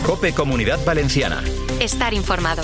COPE Comunidad Valenciana. Estar informado.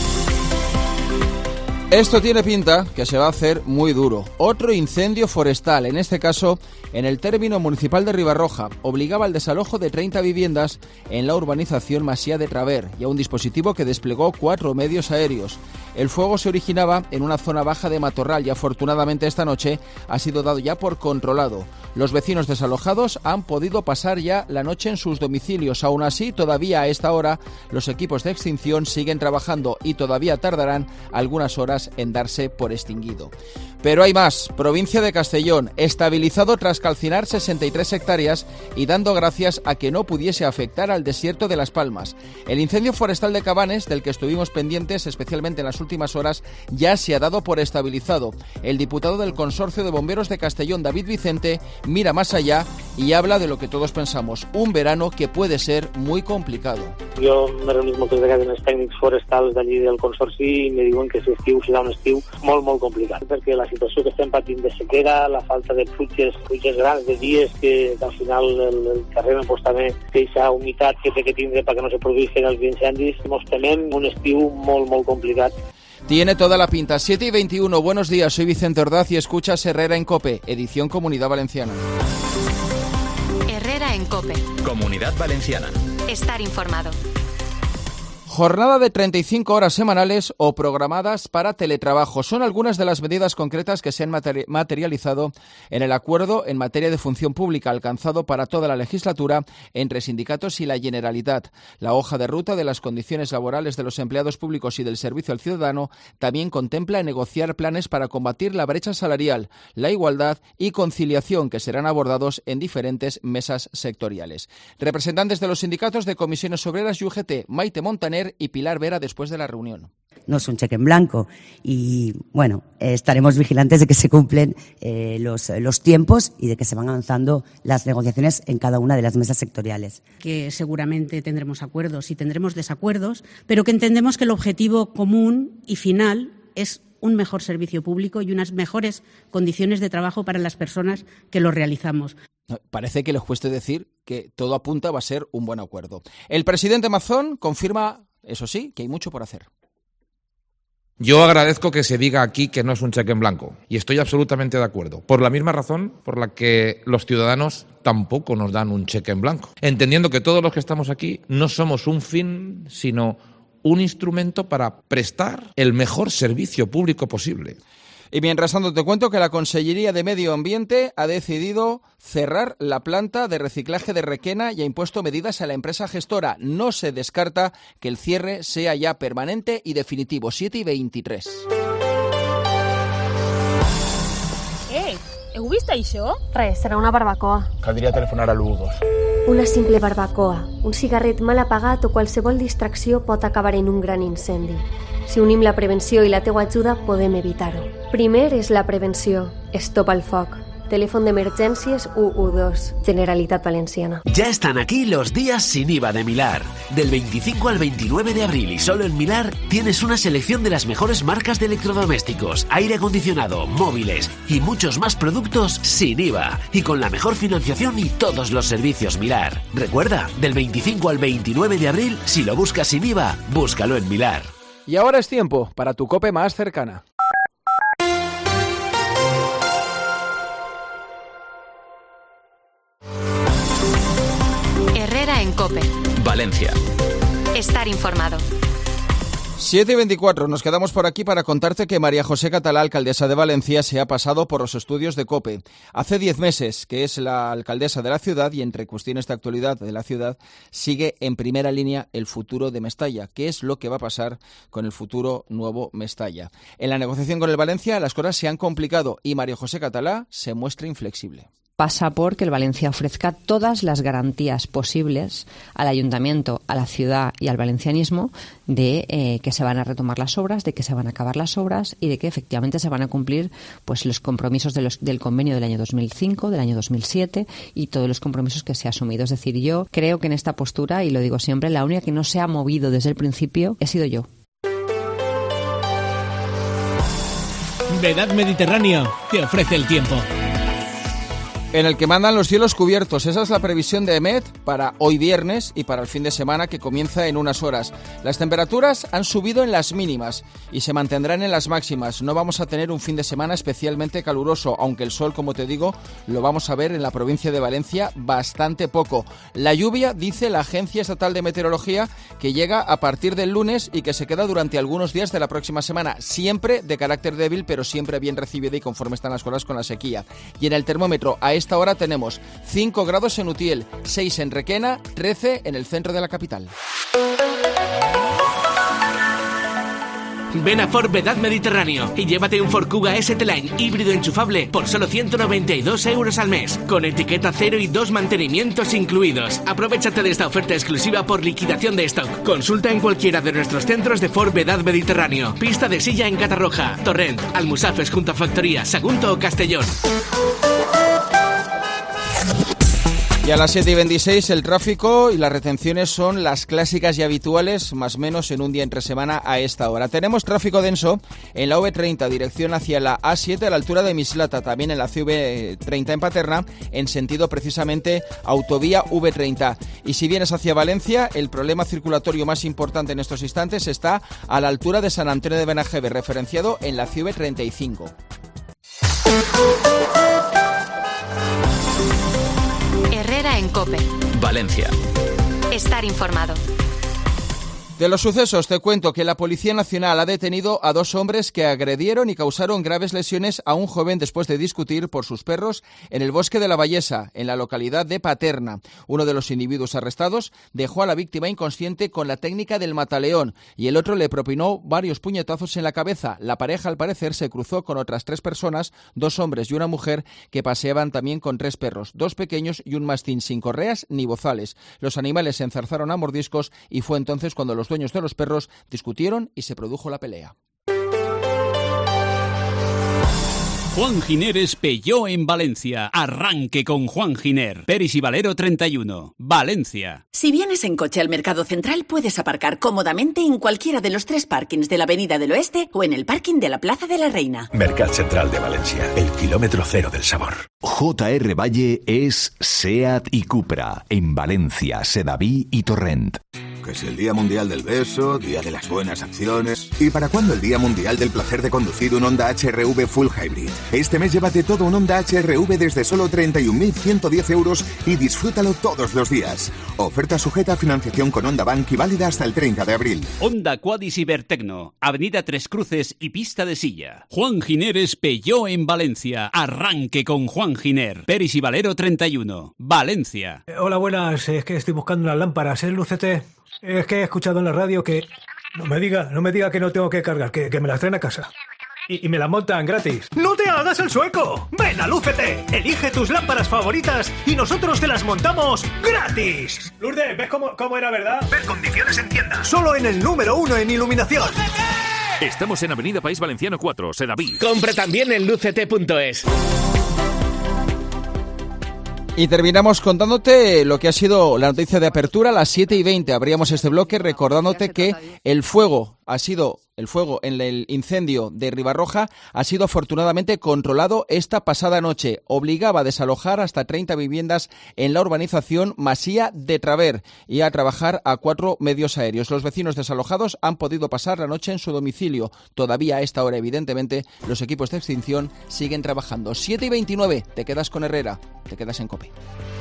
Esto tiene pinta que se va a hacer muy duro. Otro incendio forestal, en este caso en el término municipal de Ribarroja, obligaba al desalojo de 30 viviendas en la urbanización Masía de Traver y a un dispositivo que desplegó 4 medios aéreos. El fuego se originaba en una zona baja de matorral y afortunadamente esta noche ha sido dado ya por controlado. Los vecinos desalojados han podido pasar ya la noche en sus domicilios. Aún así, todavía a esta hora los equipos de extinción siguen trabajando y todavía tardarán algunas horas en darse por extinguido. Pero hay más. Provincia de Castellón, estabilizado tras calcinar 63 hectáreas y dando gracias a que no pudiese afectar al desierto de Las Palmas. El incendio forestal de Cabanes, del que estuvimos pendientes especialmente en las últimas horas, ya se ha dado por estabilizado. El diputado del Consorcio de Bomberos de Castellón, David Vicente, mira más allá y habla de lo que todos pensamos, un verano que puede ser muy complicado. Jo me reunis moltes vegades amb els tècnics forestals d'allí del Consorci i me diuen que aquest estiu serà un estiu molt complicat, perquè la situació que estem patint de sequera, la falta de pluges grans de dies, que al final el carrer pues, també té aquesta humitat que té que tindre perquè no se produeixin els incendis. Ens temem un estiu molt complicat. Tiene toda la pinta. 7:21, buenos días, soy Vicente Ordaz y escuchas Herrera en COPE, edición Comunidad Valenciana. Herrera en COPE. Comunidad Valenciana. Estar informado. Jornada de 35 horas semanales o programadas para teletrabajo. Son algunas de las medidas concretas que se han materializado en el acuerdo en materia de función pública alcanzado para toda la legislatura entre sindicatos y la Generalitat. La hoja de ruta de las condiciones laborales de los empleados públicos y del servicio al ciudadano también contempla negociar planes para combatir la brecha salarial, la igualdad y conciliación que serán abordados en diferentes mesas sectoriales. Representantes de los sindicatos de Comisiones Obreras y UGT, Maite Montaner y Pilar Vera, después de la reunión. No es un cheque en blanco y, bueno, estaremos vigilantes de que se cumplen los tiempos y de que se van avanzando las negociaciones en cada una de las mesas sectoriales. Que seguramente tendremos acuerdos y tendremos desacuerdos, pero que entendemos que el objetivo común y final es un mejor servicio público y unas mejores condiciones de trabajo para las personas que lo realizamos. Parece que les cueste decir que todo apunta va a ser un buen acuerdo. El presidente Mazón confirma, eso sí, que hay mucho por hacer. Yo agradezco que se diga aquí que no es un cheque en blanco y estoy absolutamente de acuerdo, por la misma razón por la que los ciudadanos tampoco nos dan un cheque en blanco, entendiendo que todos los que estamos aquí no somos un fin, sino un instrumento para prestar el mejor servicio público posible. Y mientras tanto te cuento que la Consellería de Medio Ambiente ha decidido cerrar la planta de reciclaje de Requena y ha impuesto medidas a la empresa gestora. No se descarta que el cierre sea ya permanente y definitivo. 7:23. Heu vist això? Res, serà una barbacoa. Caldria telefonar a l'112. Una simple barbacoa, un cigarret mal apagat o qualsevol distracció pot acabar en un gran incendi. Si unim la prevenció i la teua ajuda, podem evitar-ho. Primer és la prevenció. Stop al foc. Teléfono de emergencias 112, Generalitat Valenciana. Ya están aquí los días sin IVA de Milar. Del 25 al 29 de abril y solo en Milar tienes una selección de las mejores marcas de electrodomésticos, aire acondicionado, móviles y muchos más productos sin IVA y con la mejor financiación y todos los servicios Milar. Recuerda, del 25 al 29 de abril, si lo buscas sin IVA, búscalo en Milar. Y ahora es tiempo para tu COPE más cercana. Herrera en COPE. Valencia. Estar informado. 7:24, nos quedamos por aquí para contarte que María José Catalá, alcaldesa de Valencia, se ha pasado por los estudios de COPE. Hace 10 meses que es la alcaldesa de la ciudad y entre cuestiones de actualidad de la ciudad sigue en primera línea el futuro de Mestalla. ¿Qué es lo que va a pasar con el futuro nuevo Mestalla? En la negociación con el Valencia las cosas se han complicado y María José Catalá se muestra inflexible. Pasa por que el Valencia ofrezca todas las garantías posibles al ayuntamiento, a la ciudad y al valencianismo de que se van a retomar las obras, de que se van a acabar las obras y de que efectivamente se van a cumplir pues los compromisos del convenio del año 2005, del año 2007 y todos los compromisos que se ha asumido. Es decir, yo creo que en esta postura, y lo digo siempre, la única que no se ha movido desde el principio he sido yo. Vedad Mediterráneo te ofrece el tiempo. En el que mandan los cielos cubiertos. Esa es la previsión de EMET para hoy viernes y para el fin de semana que comienza en unas horas. Las temperaturas han subido en las mínimas y se mantendrán en las máximas. No vamos a tener un fin de semana especialmente caluroso, aunque el sol, como te digo, lo vamos a ver en la provincia de Valencia bastante poco. La lluvia, dice la Agencia Estatal de Meteorología, que llega a partir del lunes y que se queda durante algunos días de la próxima semana, siempre de carácter débil, pero siempre bien recibida y conforme están las cosas con la sequía. Y en el termómetro, a esta hora tenemos 5 grados en Utiel, 6 en Requena, 13 en el centro de la capital. Ven a Ford Vedad Mediterráneo y llévate un Ford Kuga ST-Line híbrido enchufable por solo 192 euros al mes, con etiqueta cero y 2 mantenimientos incluidos. Aprovechate de esta oferta exclusiva por liquidación de stock. Consulta en cualquiera de nuestros centros de Ford Vedad Mediterráneo. Pista de Silla en Catarroja, Torrent, Almusafes junto a Factoría, Sagunto o Castellón. Y a las 7:26 el tráfico y las retenciones son las clásicas y habituales, más o menos en un día entre semana a esta hora. Tenemos tráfico denso en la V30, dirección hacia la A7 a la altura de Mislata, también en la CV30 en Paterna, en sentido precisamente autovía V30. Y si vienes hacia Valencia, el problema circulatorio más importante en estos instantes está a la altura de San Antonio de Benajeve, referenciado en la CV35. Herrera en COPE. Valencia. Estar informado. De los sucesos te cuento que la Policía Nacional ha detenido a 2 hombres que agredieron y causaron graves lesiones a un joven después de discutir por sus perros en el bosque de la Vallesa, en la localidad de Paterna. Uno de los individuos arrestados dejó a la víctima inconsciente con la técnica del mataleón y el otro le propinó varios puñetazos en la cabeza. La pareja, al parecer, se cruzó con otras 3 personas, 2 hombres y una mujer, que paseaban también con 3 perros, 2 pequeños y un mastín sin correas ni bozales. Los animales se enzarzaron a mordiscos y fue entonces cuando los dueños de los perros discutieron y se produjo la pelea. Juan Giner Peugeot en Valencia. Arranque con Juan Giner. Peris y Valero 31, Valencia. Si vienes en coche al Mercado Central, puedes aparcar cómodamente en cualquiera de los 3 parkings de la Avenida del Oeste o en el parking de la Plaza de la Reina. Mercat Central de Valencia, el kilómetro cero del sabor. JR Valle es SEAT y Cupra en Valencia, Sedaví y Torrent. Que si el Día Mundial del Beso, Día de las Buenas Acciones... ¿Y para cuándo el Día Mundial del Placer de conducir un Honda HR-V Full Hybrid? Este mes llévate todo un Honda HR-V desde solo 31.110 euros y disfrútalo todos los días. Oferta sujeta a financiación con Honda Bank y válida hasta el 30 de abril. Honda Quadis Ibertecno, Avenida Tres Cruces y Pista de Silla. Juan Giner Peugeot en Valencia. Arranque con Juan Giner. Peris y Valero 31, Valencia. Hola, buenas. Es que estoy buscando unas lámparas, ¿eh, Lucete? Es que he escuchado en la radio que... No me diga que no tengo que cargar, que me las traen a casa. Y me las montan gratis. ¡No te hagas el sueco! ¡Ven a Lúcete! Elige tus lámparas favoritas y nosotros te las montamos gratis. Lourdes, ¿ves cómo era, verdad? Ver condiciones en tienda. Solo en el número 1 en iluminación. ¡Lúcete! Estamos en Avenida País Valenciano 4, Sedaví. Compra también en lucete.es. Y terminamos contándote lo que ha sido la noticia de apertura. A las 7:20 abríamos este bloque recordándote que el fuego en el incendio de Ribarroja ha sido afortunadamente controlado esta pasada noche. Obligaba a desalojar hasta 30 viviendas en la urbanización Masía de Traver y a trabajar a 4 medios aéreos. Los vecinos desalojados han podido pasar la noche en su domicilio. Todavía a esta hora, evidentemente, los equipos de extinción siguen trabajando. 7:29, te quedas con Herrera, te quedas en COPE.